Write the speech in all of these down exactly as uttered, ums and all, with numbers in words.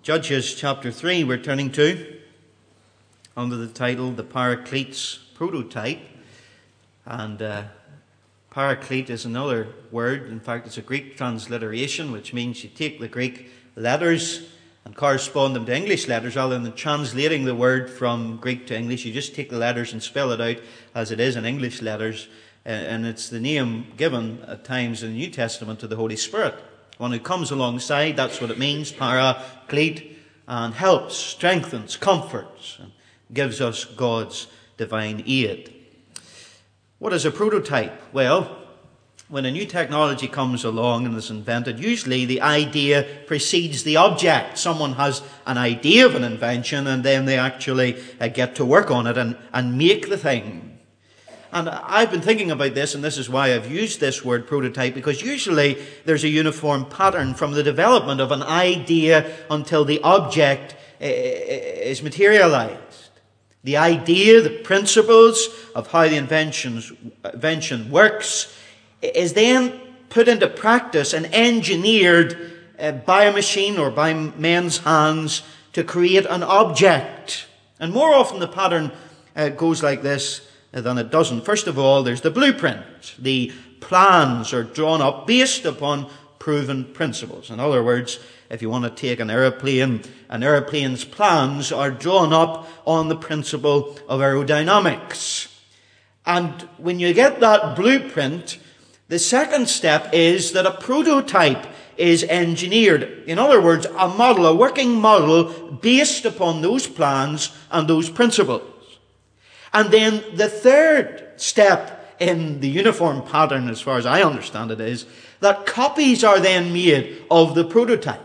Judges chapter three we're turning to, under the title The Paraclete's Prototype. And uh, Paraclete is another word. In fact, it's a Greek transliteration, which means you take the Greek letters and correspond them to English letters. Rather than translating the word from Greek to English, you just take the letters and spell it out as it is in English letters. And it's the name given at times in the New Testament to the Holy Spirit. One who comes alongside, that's what it means, paraclete, and helps, strengthens, comforts, and gives us God's divine aid. What is a prototype? Well, when a new technology comes along and is invented, usually the idea precedes the object. Someone has an idea of an invention and then they actually uh, get to work on it and, and make the thing. And I've been thinking about this, and this is why I've used this word prototype, because usually there's a uniform pattern from the development of an idea until the object is materialized. The idea, the principles of how the inventions, invention works is then put into practice and engineered uh, by a machine or by men's hands to create an object. And more often the pattern uh, goes like this than it doesn't. First of all, there's the blueprint. The plans are drawn up based upon proven principles. In other words, if you want to take an aeroplane, an aeroplane's plans are drawn up on the principle of aerodynamics. And when you get that blueprint, the second step is that a prototype is engineered. In other words, a model, a working model based upon those plans and those principles. And then the third step in the uniform pattern, as far as I understand it, is that copies are then made of the prototype.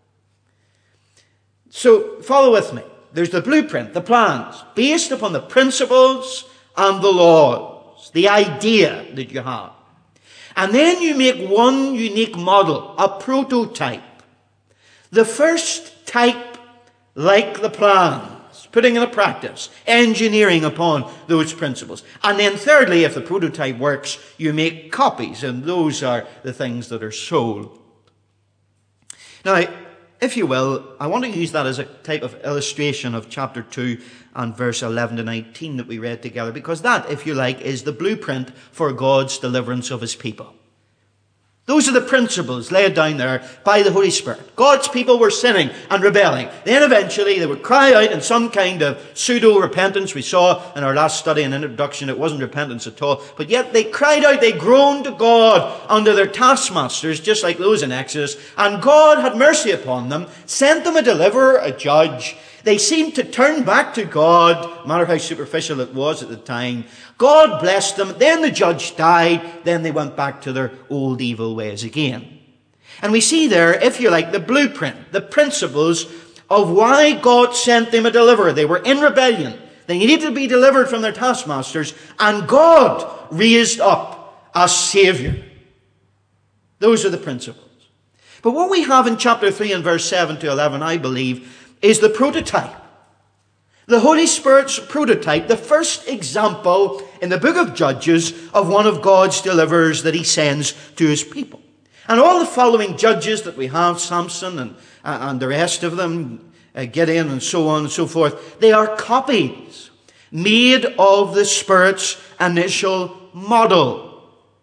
So follow with me. There's the blueprint, the plans, based upon the principles and the laws, the idea that you have. And then you make one unique model, a prototype. The first type like the plan. Putting into practice, engineering upon those principles. And then thirdly, if the prototype works, you make copies, and those are the things that are sold. Now, if you will, I want to use that as a type of illustration of chapter two and verse eleven to nineteen that we read together, because that, if you like, is the blueprint for God's deliverance of his people. Those are the principles laid down there by the Holy Spirit. God's people were sinning and rebelling. Then eventually they would cry out in some kind of pseudo-repentance. We saw in our last study and introduction it wasn't repentance at all. But yet they cried out, they groaned to God under their taskmasters, just like those in Exodus. And God had mercy upon them, sent them a deliverer, a judge. They seemed to turn back to God, no matter how superficial it was at the time. God blessed them. Then the judge died. Then they went back to their old evil ways again. And we see there, if you like, the blueprint, the principles of why God sent them a deliverer. They were in rebellion. They needed to be delivered from their taskmasters. And God raised up a Savior. Those are the principles. But what we have in chapter three and verse seven to eleven, I believe, is the prototype. The Holy Spirit's prototype, the first example in the book of Judges of one of God's deliverers that he sends to his people. And all the following judges that we have, Samson and, uh, and the rest of them, uh, Gideon and so on and so forth, they are copies made of the Spirit's initial model.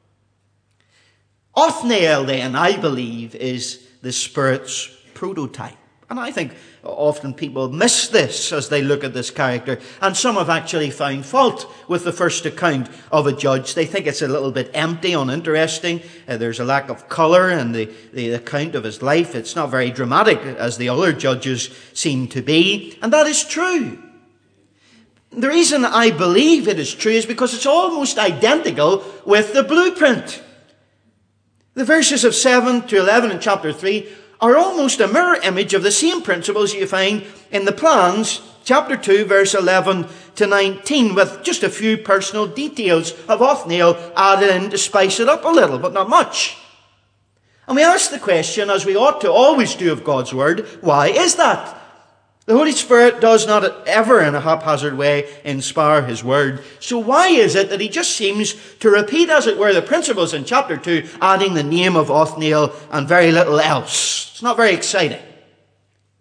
Othniel then, I believe, is the Spirit's prototype. And I think often people miss this as they look at this character. And some have actually found fault with the first account of a judge. They think it's a little bit empty, uninteresting. Uh, there's a lack of colour in the, the account of his life. It's not very dramatic as the other judges seem to be. And that is true. The reason I believe it is true is because it's almost identical with the blueprint. The verses of seven to eleven in chapter three are almost a mirror image of the same principles you find in the plans, chapter two, verse eleven to nineteen, with just a few personal details of Othniel added in to spice it up a little, but not much. And we ask the question, as we ought to always do of God's Word, why is that? The Holy Spirit does not ever in a haphazard way inspire His Word. So why is it that He just seems to repeat, as it were, the principles in chapter two, adding the name of Othniel and very little else? It's not very exciting.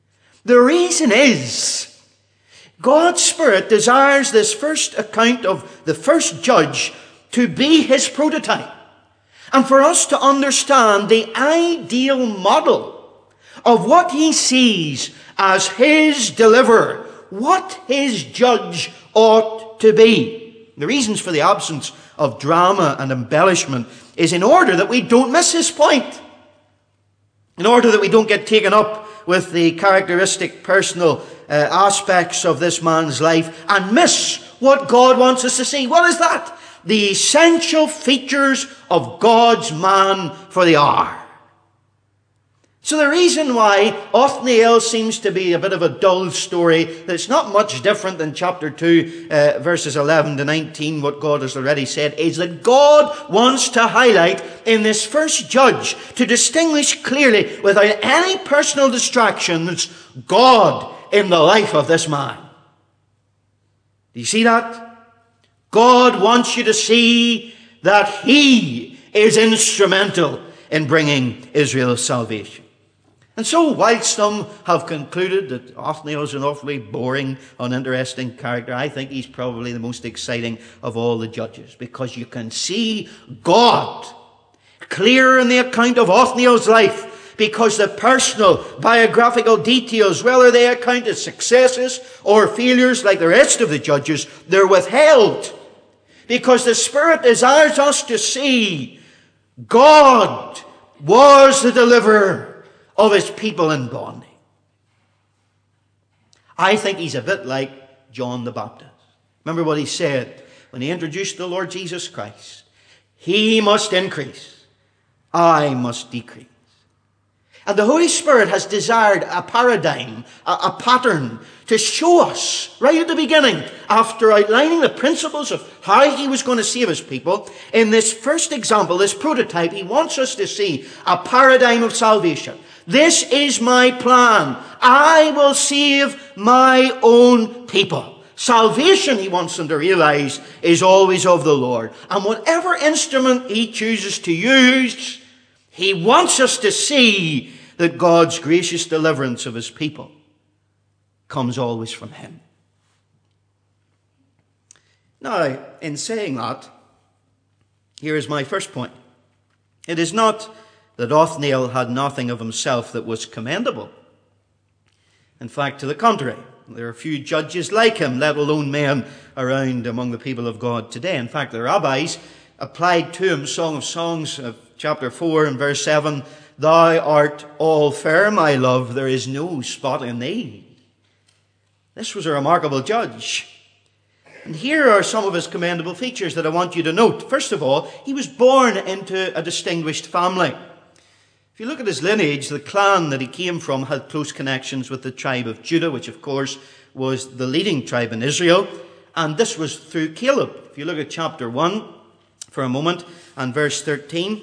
The reason is God's Spirit desires this first account of the first judge to be his prototype, and for us to understand the ideal model of what he sees as his deliverer, what his judge ought to be. The reasons for the absence of drama and embellishment is in order that we don't miss his point, in order that we don't get taken up with the characteristic personal uh, aspects of this man's life and miss what God wants us to see. What is that? The essential features of God's man for the hour. So the reason why Othniel seems to be a bit of a dull story, that's not much different than chapter two, uh, verses eleven to nineteen, what God has already said, is that God wants to highlight in this first judge, to distinguish clearly, without any personal distractions, God in the life of this man. Do you see that? God wants you to see that he is instrumental in bringing Israel's salvation. And so, whilst some have concluded that Othniel is an awfully boring, uninteresting character, I think he's probably the most exciting of all the judges, because you can see God clear in the account of Othniel's life, because the personal biographical details, whether they account as successes or failures like the rest of the judges, they're withheld, because the Spirit desires us to see God was the deliverer of his people in bondage. I think he's a bit like John the Baptist. Remember what he said when he introduced the Lord Jesus Christ. He must increase, I must decrease. And the Holy Spirit has desired a paradigm, a, a pattern, to show us, right at the beginning, after outlining the principles of how he was going to save his people, in this first example, this prototype, he wants us to see a paradigm of salvation. This is my plan. I will save my own people. Salvation, he wants them to realize, is always of the Lord. And whatever instrument he chooses to use, he wants us to see that God's gracious deliverance of his people comes always from him. Now, in saying that, here is my first point. It is not that Othniel had nothing of himself that was commendable. In fact, to the contrary, there are few judges like him, let alone men around among the people of God today. In fact, the rabbis applied to him Song of Songs of chapter four and verse seven, "Thou art all fair, my love, there is no spot in thee." This was a remarkable judge. And here are some of his commendable features that I want you to note. First of all, he was born into a distinguished family. If you look at his lineage, the clan that he came from had close connections with the tribe of Judah, which of course was the leading tribe in Israel. And this was through Caleb. If you look at chapter one for a moment and verse thirteen,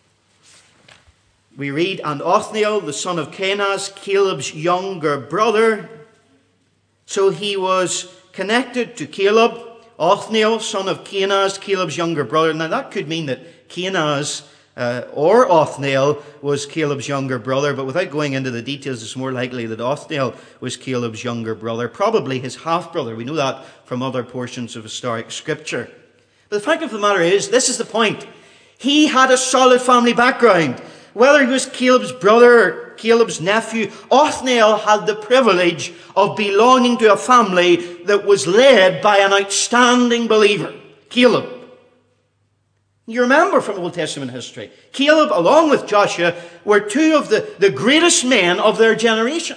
we read, "And Othniel, the son of Kenaz, Caleb's younger brother." So he was connected to Caleb. Othniel, son of Kenaz, Caleb's younger brother. Now that could mean that Kenaz Uh, or Othniel was Caleb's younger brother, but without going into the details, it's more likely that Othniel was Caleb's younger brother, probably his half-brother. We know that from other portions of historic scripture. But the fact of the matter is, this is the point. He had a solid family background. Whether he was Caleb's brother or Caleb's nephew, Othniel had the privilege of belonging to a family that was led by an outstanding believer, Caleb. You remember from Old Testament history, Caleb, along with Joshua, were two of the, the greatest men of their generation.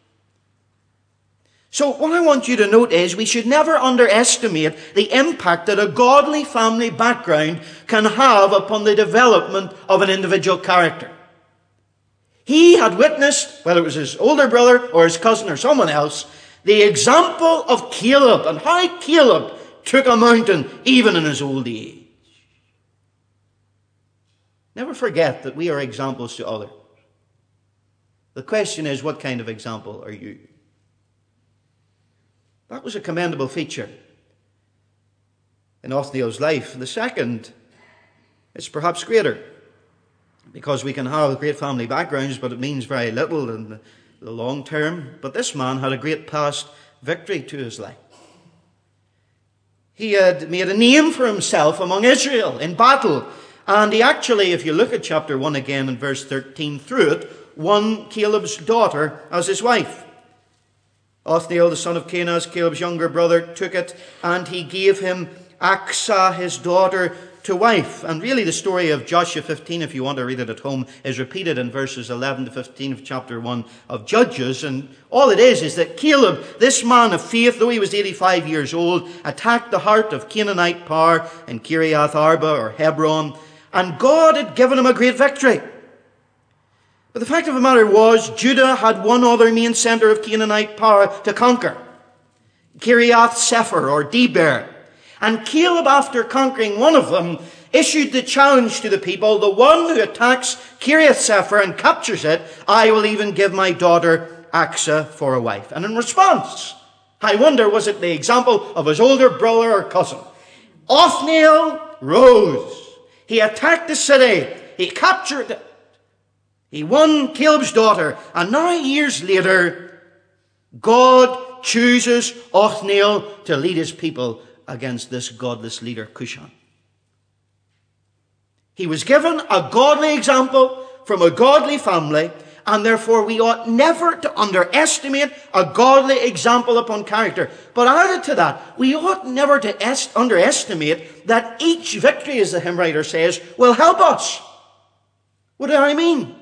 So what I want you to note is we should never underestimate the impact that a godly family background can have upon the development of an individual character. He had witnessed, whether it was his older brother or his cousin or someone else, the example of Caleb and how Caleb took a mountain even in his old age. Never forget that we are examples to others. The question is, what kind of example are you? That was a commendable feature in Othniel's life. The second is perhaps greater, because we can have great family backgrounds, but it means very little, and the long term, but this man had a great past victory to his life. He had made a name for himself among Israel in battle. And he actually, if you look at chapter one again in verse thirteen, through it, won Caleb's daughter as his wife. Othniel, the son of Kenaz, Caleb's younger brother, took it, and he gave him Achsah, his daughter, to wife. And really the story of Joshua fifteen, if you want to read it at home, is repeated in verses eleven to fifteen of chapter one of Judges. And all it is is that Caleb, this man of faith, though he was eighty-five years old, attacked the heart of Canaanite power in Kiriath Arba or Hebron, and God had given him a great victory. But the fact of the matter was, Judah had one other main centre of Canaanite power to conquer, Kiriath Sepher or Deber. And Caleb, after conquering one of them, issued the challenge to the people, the one who attacks Kiriath Sepher and captures it, I will even give my daughter Achsah for a wife. And in response, I wonder, was it the example of his older brother or cousin? Othniel rose. He attacked the city. He captured it. He won Caleb's daughter. And now, years later, God chooses Othniel to lead his people against this godless leader, Cushan. He was given a godly example from a godly family, and therefore we ought never to underestimate a godly example upon character. But added to that, we ought never to est- underestimate that each victory, as the hymn writer says, will help us. What do I mean?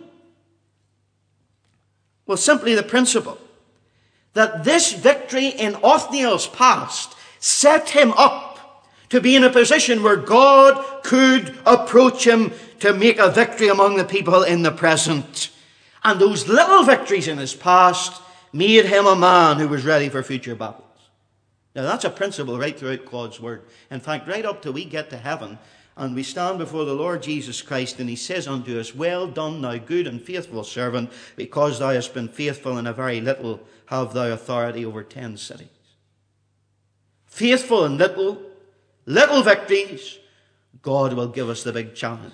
Well, simply the principle that this victory in Othniel's past set him up to be in a position where God could approach him to make a victory among the people in the present. And those little victories in his past made him a man who was ready for future battles. Now that's a principle right throughout God's word. In fact, right up till we get to heaven and we stand before the Lord Jesus Christ, and he says unto us, well done, thou good and faithful servant, because thou hast been faithful in a very little, have thou authority over ten cities. Faithful in little, little victories, God will give us the big challenge.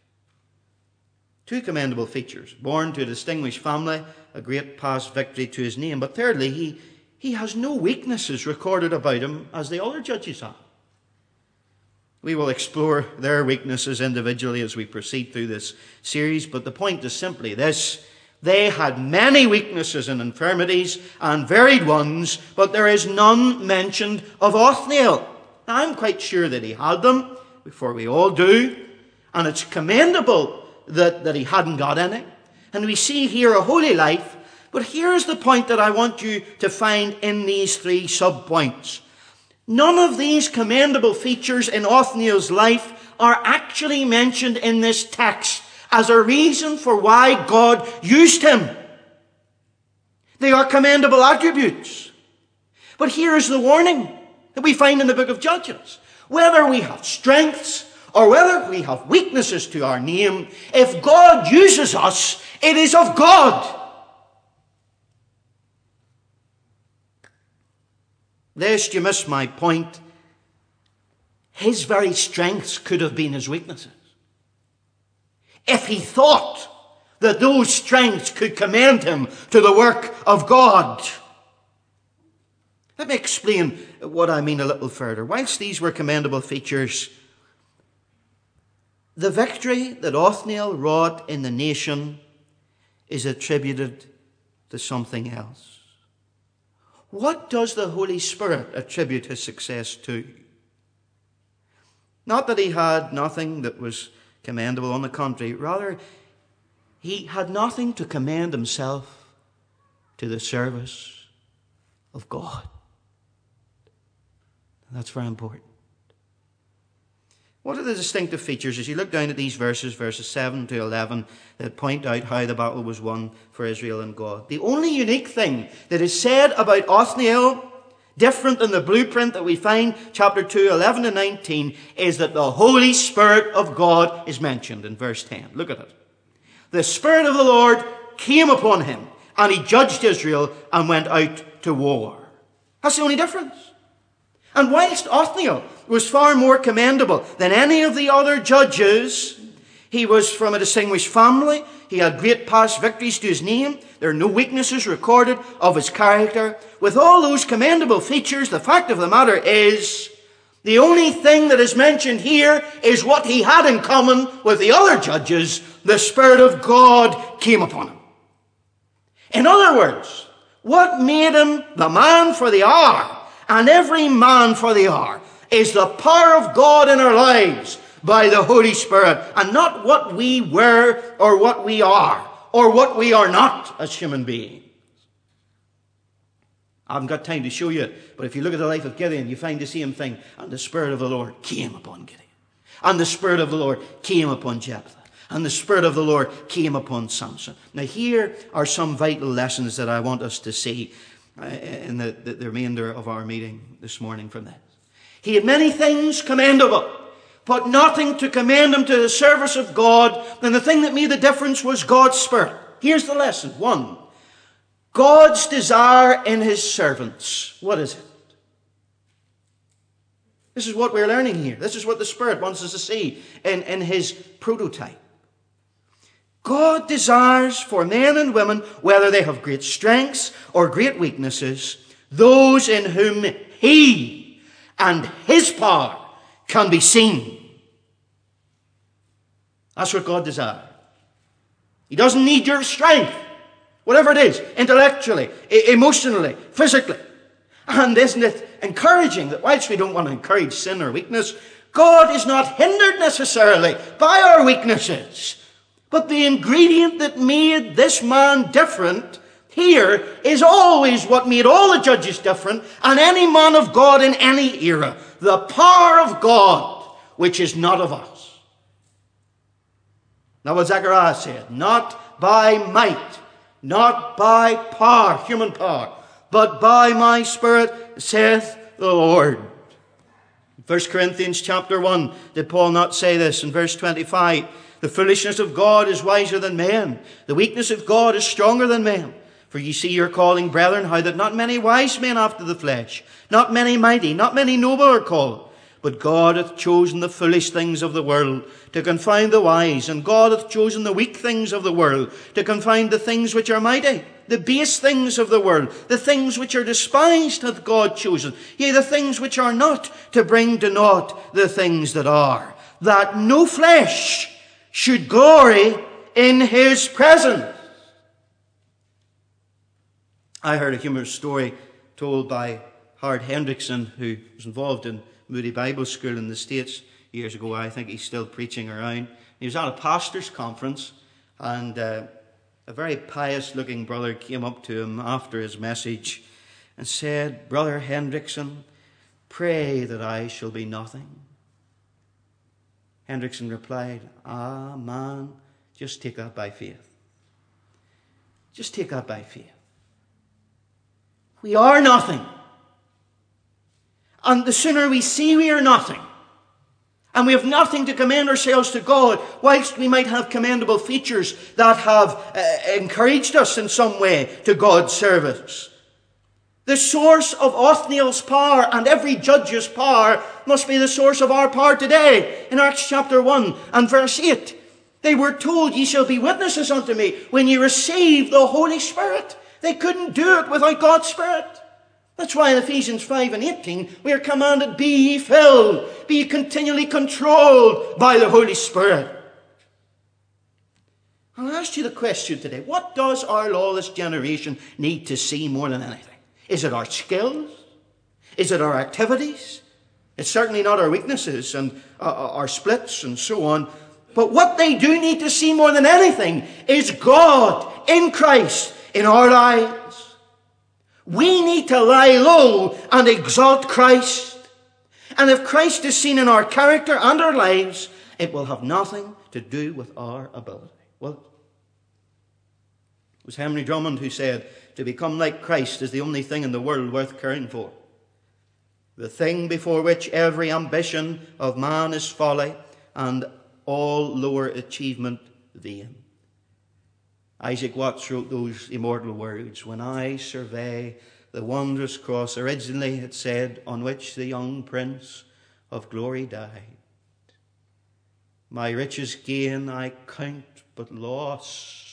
Two commendable features. Born to a distinguished family, a great past victory to his name. But thirdly, he, he has no weaknesses recorded about him as the other judges have. We will explore their weaknesses individually as we proceed through this series, but the point is simply this. They had many weaknesses and infirmities, and varied ones, but there is none mentioned of Othniel. Now, I'm quite sure that he had them, before we all do, and it's commendable that, that he hadn't got any. And we see here a holy life, but here's the point that I want you to find in these three sub-points. None of these commendable features in Othniel's life are actually mentioned in this text as a reason for why God used him. They are commendable attributes. But here is the warning that we find in the book of Judges. Whether we have strengths or whether we have weaknesses to our name, if God uses us, it is of God. Lest you miss my point, his very strengths could have been his weaknesses. If he thought that those strengths could commend him to the work of God. Let me explain what I mean a little further. Whilst these were commendable features, the victory that Othniel wrought in the nation is attributed to something else. What does the Holy Spirit attribute his success to? Not that he had nothing that was commendable, on the contrary. Rather, he had nothing to commend himself to the service of God. That's very important. What are the distinctive features as you look down at these verses, verses seven to eleven, that point out how the battle was won for Israel and God? The only unique thing that is said about Othniel, different than the blueprint that we find, chapter two, eleven to nineteen, is that the Holy Spirit of God is mentioned in verse ten. Look at it. The Spirit of the Lord came upon him, and he judged Israel and went out to war. That's the only difference. And whilst Othniel was far more commendable than any of the other judges, he was from a distinguished family, He had great past victories to his name. There are no weaknesses recorded of his character. With all those commendable features, the fact of the matter is, the only thing that is mentioned here is what he had in common with the other judges. The Spirit of God came upon him. In other words, what made him the man for the hour, and every man for the hour, is the power of God in our lives by the Holy Spirit, and not what we were or what we are or what we are not as human beings. I haven't got time to show you, but if you look at the life of Gideon, you find the same thing. And the Spirit of the Lord came upon Gideon. And the Spirit of the Lord came upon Jephthah. And the Spirit of the Lord came upon Samson. Now here are some vital lessons that I want us to see uh, in the, the, the remainder of our meeting this morning from this. He had many things commendable, but nothing to commend him to the service of God. And the thing that made the difference was God's Spirit. Here's the lesson. One, God's desire in his servants. What is it? This is what we're learning here. This is what the Spirit wants us to see in, in his prototype. God desires for men and women, whether they have great strengths or great weaknesses, those in whom he and his power can be seen. That's what God desires. He doesn't need your strength, whatever it is, intellectually, emotionally, physically. And isn't it encouraging that whilst we don't want to encourage sin or weakness, God is not hindered necessarily by our weaknesses. But the ingredient that made this man different here is always what made all the judges different and any man of God in any era. The power of God, which is not of us. Now what Zechariah said, not by might, not by power, human power, but by my Spirit, saith the Lord. First Corinthians chapter one, did Paul not say this in verse twenty-five? The foolishness of God is wiser than men. The weakness of God is stronger than men. For ye see your calling, brethren, how that not many wise men after the flesh, not many mighty, not many noble are called. But God hath chosen the foolish things of the world to confound the wise, and God hath chosen the weak things of the world to confound the things which are mighty. The base things of the world, the things which are despised hath God chosen, yea, the things which are not, to bring to naught the things that are, that no flesh should glory in his presence. I heard a humorous story told by Howard Hendrickson, who was involved in Moody Bible School in the States years ago. I think he's still preaching around. He was at a pastor's conference, and uh, a very pious-looking brother came up to him after his message and said, "Brother Hendrickson, pray that I shall be nothing." Hendrickson replied, "Ah, man, just take that by faith. Just take that by faith. We are nothing. And the sooner we see we are nothing, and we have nothing to commend ourselves to God, whilst we might have commendable features that have uh, encouraged us in some way to God's service. The source of Othniel's power and every judge's power must be the source of our power today. In Acts chapter one and verse eight, they were told, "Ye shall be witnesses unto me when ye receive the Holy Spirit." They couldn't do it without God's Spirit. That's why in Ephesians five and eighteen, we are commanded, "Be ye filled, be ye continually controlled by the Holy Spirit." I'll ask you the question today, what does our lawless generation need to see more than anything? Is it our skills? Is it our activities? It's certainly not our weaknesses and uh, our splits and so on. But what they do need to see more than anything is God in Christ in our lives. We need to lie low and exalt Christ. And if Christ is seen in our character and our lives, it will have nothing to do with our ability. Well, it was Henry Drummond who said, "To become like Christ is the only thing in the world worth caring for. The thing before which every ambition of man is folly, and all lower achievement vain." Isaac Watts wrote those immortal words, "When I survey the wondrous cross," originally it said, "on which the young Prince of Glory died. My riches gain I count but loss,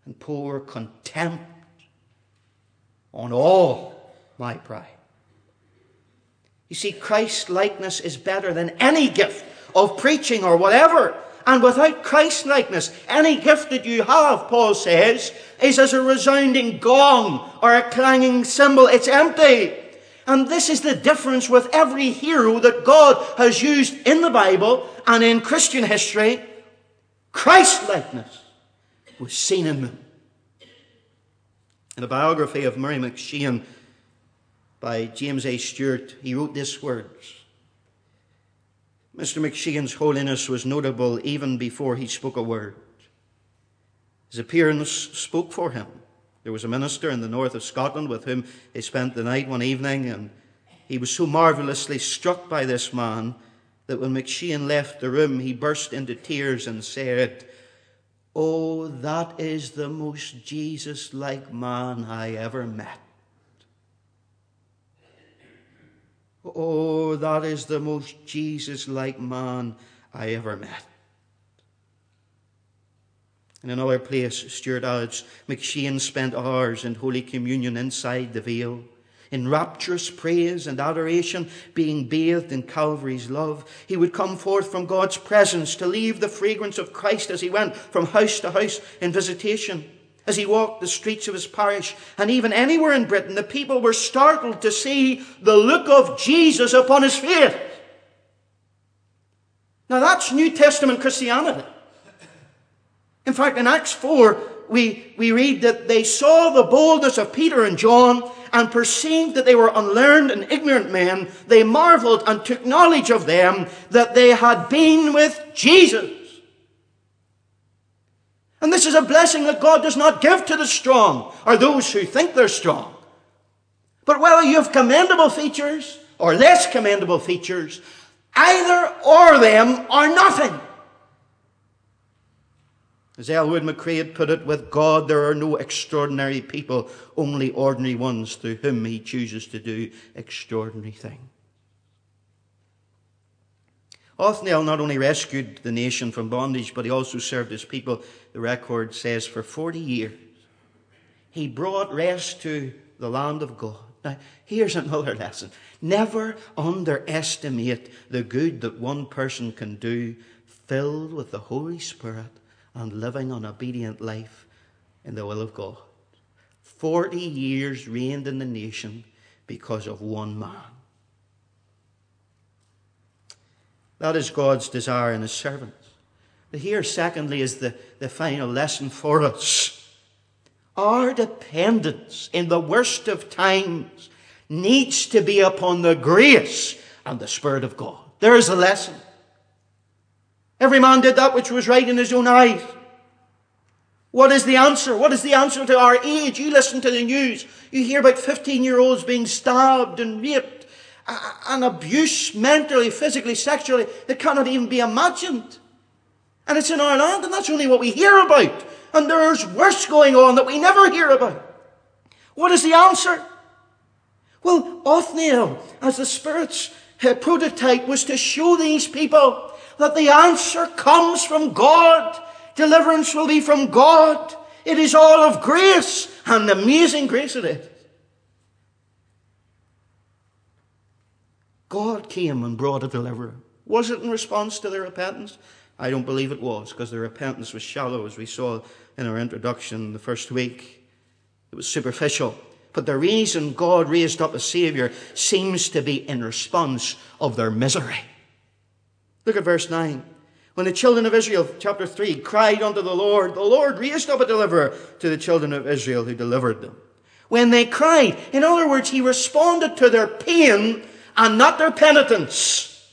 and pour contempt on all my pride. You see, Christ-likeness is better than any gift of preaching or whatever. And without Christ-likeness, any gift that you have, Paul says, is as a resounding gong or a clanging cymbal. It's empty. And this is the difference with every hero that God has used in the Bible and in Christian history. Christ-likeness was seen in them. In the biography of Murray McCheyne by James A. Stewart, he wrote these words. Mister McCheyne's holiness was notable even before he spoke a word. His appearance spoke for him. There was a minister in the north of Scotland with whom he spent the night one evening, and he was so marvellously struck by this man that when McCheyne left the room, he burst into tears and said, "Oh, that is the most Jesus-like man I ever met. Oh, that is the most Jesus-like man I ever met." In another place, Stewart adds, McCheyne spent hours in Holy Communion inside the veil, in rapturous praise and adoration, being bathed in Calvary's love. He would come forth from God's presence to leave the fragrance of Christ as he went from house to house in visitation. As he walked the streets of his parish, and even anywhere in Britain, the people were startled to see the look of Jesus upon his face. Now that's New Testament Christianity. In fact, in Acts four, we, we read that they saw the boldness of Peter and John and perceived that they were unlearned and ignorant men. They marveled and took knowledge of them that they had been with Jesus. And this is a blessing that God does not give to the strong or those who think they're strong. But whether you have commendable features or less commendable features, either or them are nothing. As Elwood McCrea put it, with God there are no extraordinary people, only ordinary ones through whom he chooses to do extraordinary things. Othniel not only rescued the nation from bondage, but he also served his people, the record says, for forty years. He brought rest to the land of God. Now, here's another lesson. Never underestimate the good that one person can do, filled with the Holy Spirit and living an obedient life in the will of God. Forty years reigned in the nation because of one man. That is God's desire in his servants. But here, secondly, is the, the final lesson for us. Our dependence in the worst of times needs to be upon the grace and the Spirit of God. There is a lesson. Every man did that which was right in his own eyes. What is the answer? What is the answer to our age? You listen to the news. You hear about fifteen-year-olds being stabbed and raped. An abuse mentally, physically, sexually that cannot even be imagined. And it's in our land, and that's only what we hear about. And there's worse going on that we never hear about. What is the answer? Well, Othniel, as the Spirit's prototype, was to show these people that the answer comes from God. Deliverance will be from God. It is all of grace, and amazing grace it is. God came and brought a deliverer. Was it in response to their repentance? I don't believe it was, because their repentance was shallow, as we saw in our introduction the first week. It was superficial. But the reason God raised up a Saviour seems to be in response of their misery. Look at verse nine. When the children of Israel, chapter three, cried unto the Lord, the Lord raised up a deliverer to the children of Israel who delivered them. When they cried, in other words, he responded to their pain and not their penitence.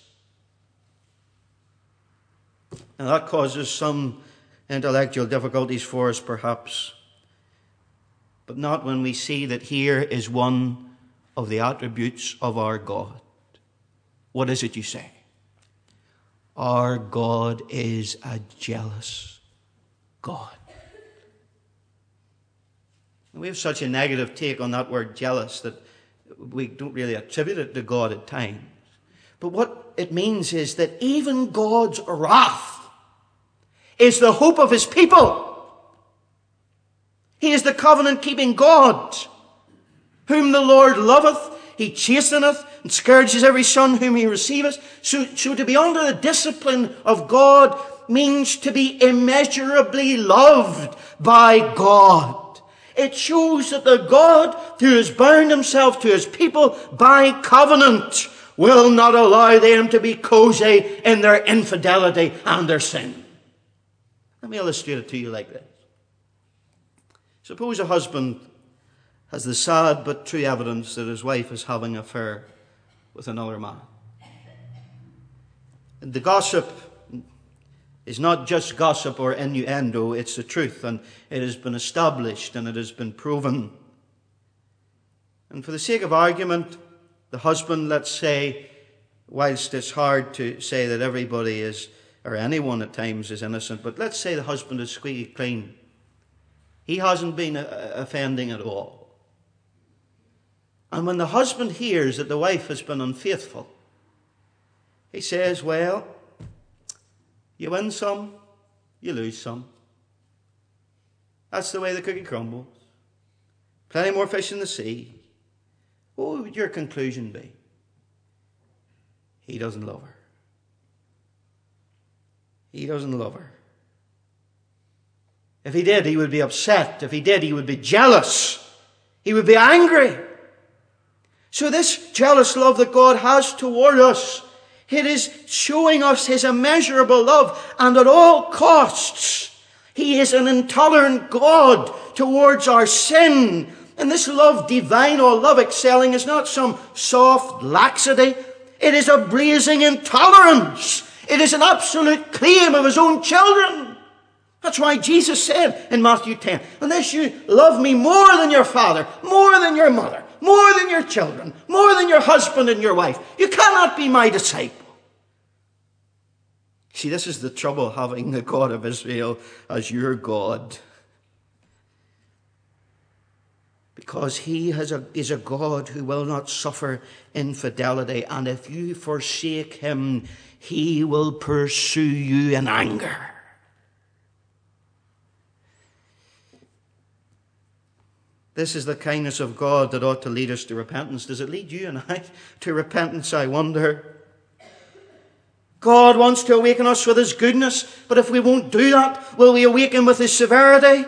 And that causes some intellectual difficulties for us, perhaps. But not when we see that here is one of the attributes of our God. What is it you say? Our God is a jealous God. We have such a negative take on that word jealous that we don't really attribute it to God at times. But what it means is that even God's wrath is the hope of his people. He is the covenant-keeping God, whom the Lord loveth. He chasteneth and scourges every son whom he receiveth. So, so to be under the discipline of God means to be immeasurably loved by God. It shows that the God who has bound himself to his people by covenant will not allow them to be cozy in their infidelity and their sin. Let me illustrate it to you like this. Suppose a husband has the sad but true evidence that his wife is having an affair with another man. And the gossip is not just gossip or innuendo, it's the truth, and it has been established and it has been proven. And for the sake of argument, the husband, let's say, whilst it's hard to say that everybody is, or anyone at times is innocent, but let's say the husband is squeaky clean. He hasn't been offending at all. And when the husband hears that the wife has been unfaithful, he says, well, you win some, you lose some. That's the way the cookie crumbles. Plenty more fish in the sea. What would your conclusion be? He doesn't love her. He doesn't love her. If he did, he would be upset. If he did, he would be jealous. He would be angry. So this jealous love that God has toward us, it is showing us his immeasurable love, and at all costs, he is an intolerant God towards our sin. And this love divine or love excelling is not some soft laxity. It is a blazing intolerance. It is an absolute claim of his own children. That's why Jesus said in Matthew ten, unless you love me more than your father, more than your mother, more than your children, more than your husband and your wife, you cannot be my disciple. See, this is the trouble having the God of Israel as your God. Because he has a, is a God who will not suffer infidelity. And if you forsake him, he will pursue you in anger. This is the kindness of God that ought to lead us to repentance. Does it lead you and I to repentance, I wonder? God wants to awaken us with his goodness, but if we won't do that, will we awaken with his severity?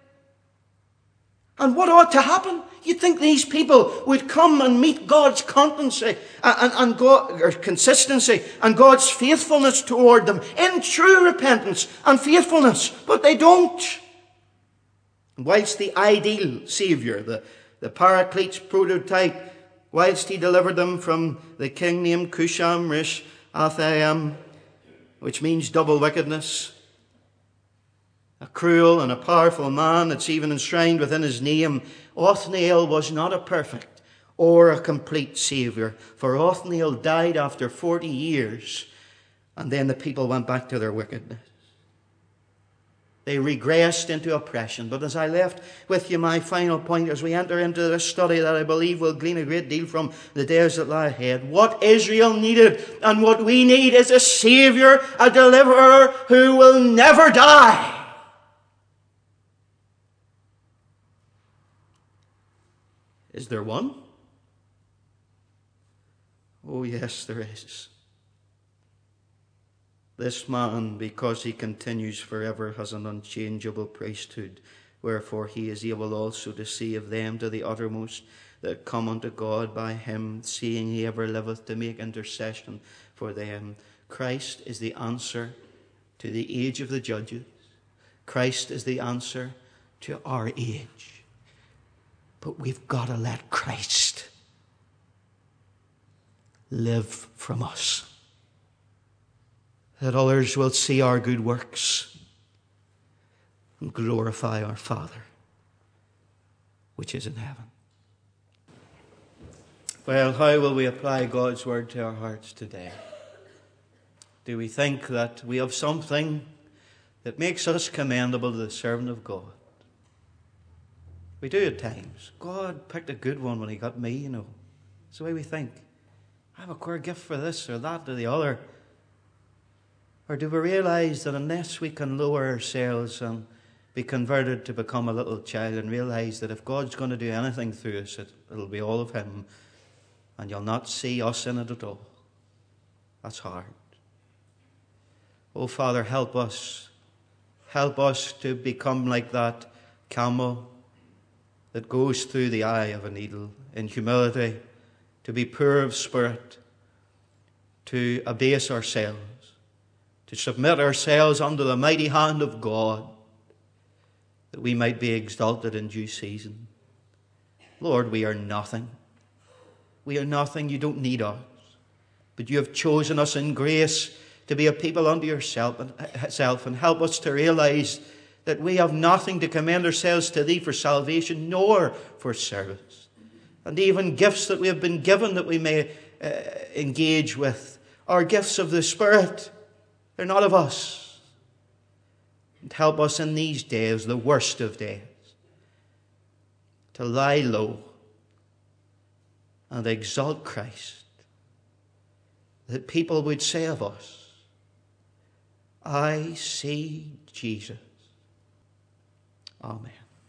And what ought to happen? You'd think these people would come and meet God's constancy and, and, and God, or consistency and God's faithfulness toward them in true repentance and faithfulness, but they don't. Whilst the ideal Saviour, the, the Paraclete's prototype, whilst he delivered them from the king named Cusham Rish Athaim, which means double wickedness, a cruel and a powerful man that's even enshrined within his name, Othniel was not a perfect or a complete Saviour, for Othniel died after forty years, and then the people went back to their wickedness. They regressed into oppression. But as I left with you my final point as we enter into this study that I believe will glean a great deal from the days that lie ahead, what Israel needed and what we need is a Saviour, a deliverer who will never die. Is there one? Oh yes, there is. This man, because he continues forever, has an unchangeable priesthood, wherefore he is able also to save them to the uttermost that come unto God by him, seeing he ever liveth to make intercession for them. Christ is the answer to the age of the judges. Christ is the answer to our age. But we've got to let Christ live from us, that others will see our good works and glorify our Father, which is in heaven. Well, how will we apply God's word to our hearts today? Do we think that we have something that makes us commendable to the servant of God? We do at times. God picked a good one when he got me, you know. That's the way we think. I have a queer gift for this or that or the other. Or do we realize that unless we can lower ourselves and be converted to become a little child and realize that if God's going to do anything through us, it, it'll be all of Him, and you'll not see us in it at all. That's hard. Oh, Father, help us. Help us to become like that camel that goes through the eye of a needle in humility, to be poor of spirit, to abase ourselves, to submit ourselves under the mighty hand of God, that we might be exalted in due season. Lord, we are nothing. We are nothing. You don't need us. But you have chosen us in grace to be a people unto yourself and help us to realize that we have nothing to commend ourselves to thee for salvation, nor for service. And even gifts that we have been given that we may uh, engage with are gifts of the Spirit. They're not of us. And help us in these days, the worst of days, to lie low and exalt Christ, that people would say of us, I see Jesus. Amen.